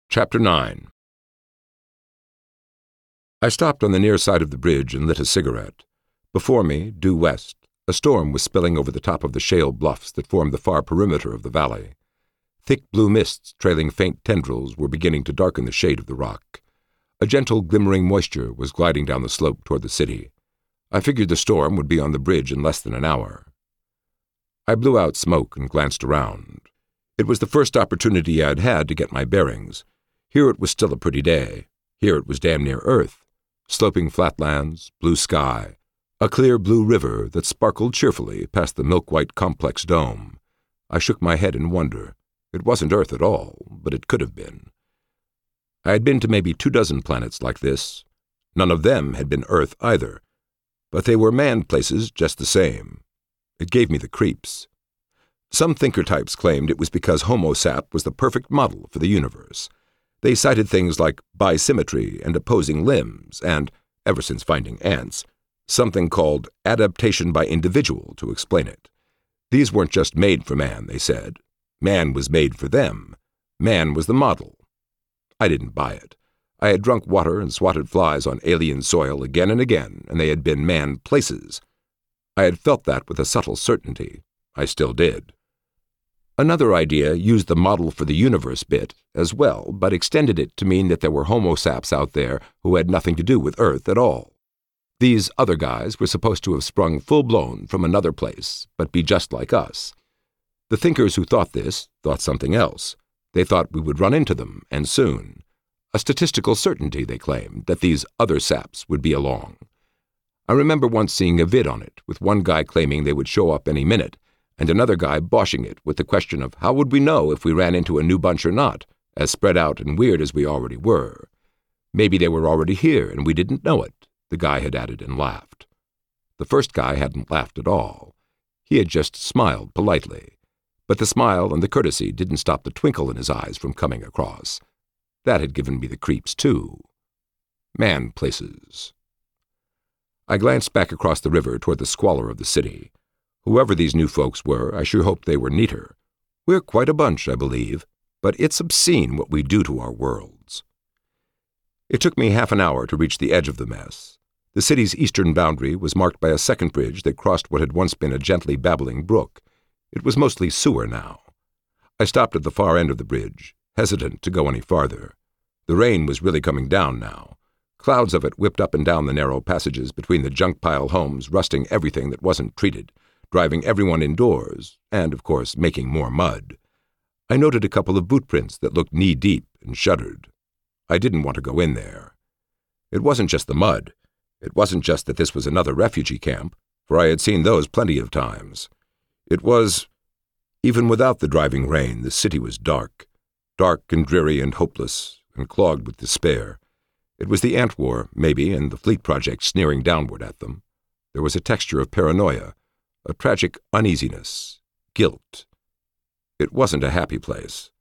Chapter 9. I stopped on the near side of the bridge and lit a cigarette. Before me, due west, a storm was spilling over the top of the shale bluffs that formed the far perimeter of the valley. Thick blue mists trailing faint tendrils were beginning to darken the shade of the rock. A gentle glimmering moisture was gliding down the slope toward the city. I figured the storm would be on the bridge in less than an hour. I blew out smoke and glanced around. It was the first opportunity I'd had to get my bearings. Here it was still a pretty day. Here it was damn near Earth. Sloping flatlands, blue sky, a clear blue river that sparkled cheerfully past the milk-white complex dome. I shook my head in wonder. It wasn't Earth at all, but it could have been. I had been to maybe 24 planets like this. None of them had been Earth either, but they were manned places just the same. It gave me the creeps. Some thinker types claimed it was because Homo sap was the perfect model for the universe. They cited things like bisymmetry and opposing limbs and, ever since finding ants, something called adaptation by individual to explain it. These weren't just made for man, they said. Man was made for them. Man was the model. I didn't buy it. I had drunk water and swatted flies on alien soil again and again, and they had been manned places. I had felt that with a subtle certainty. I still did. Another idea used the model for the universe bit as well, but extended it to mean that there were Homo saps out there who had nothing to do with Earth at all. These other guys were supposed to have sprung full-blown from another place, but be just like us. The thinkers who thought this thought something else. They thought we would run into them, and soon. A statistical certainty, they claimed, that these other saps would be along. I remember once seeing a vid on it, with one guy claiming they would show up any minute, and another guy boshing it with the question of how would we know if we ran into a new bunch or not, as spread out and weird as we already were. Maybe they were already here and we didn't know it, the guy had added and laughed. The first guy hadn't laughed at all. He had just smiled politely. But the smile and the courtesy didn't stop the twinkle in his eyes from coming across. That had given me the creeps, too. Man places. I glanced back across the river toward the squalor of the city. Whoever these new folks were, I sure hoped they were neater. We're quite a bunch, I believe, but it's obscene what we do to our worlds. It took me half an hour to reach the edge of the mess. The city's eastern boundary was marked by a second bridge that crossed what had once been a gently babbling brook. It was mostly sewer now. I stopped at the far end of the bridge, hesitant to go any farther. The rain was really coming down now. Clouds of it whipped up and down the narrow passages between the junk pile homes, rusting everything that wasn't treated, driving everyone indoors, and, of course, making more mud. I noted a couple of boot prints that looked knee-deep and shuddered. I didn't want to go in there. It wasn't just the mud. It wasn't just that this was another refugee camp, for I had seen those plenty of times. It was, even without the driving rain, the city was dark and dreary and hopeless, and clogged with despair. It was the ant war, maybe, and the Fleet Project sneering downward at them. There was a texture of paranoia, a tragic uneasiness, guilt. It wasn't a happy place.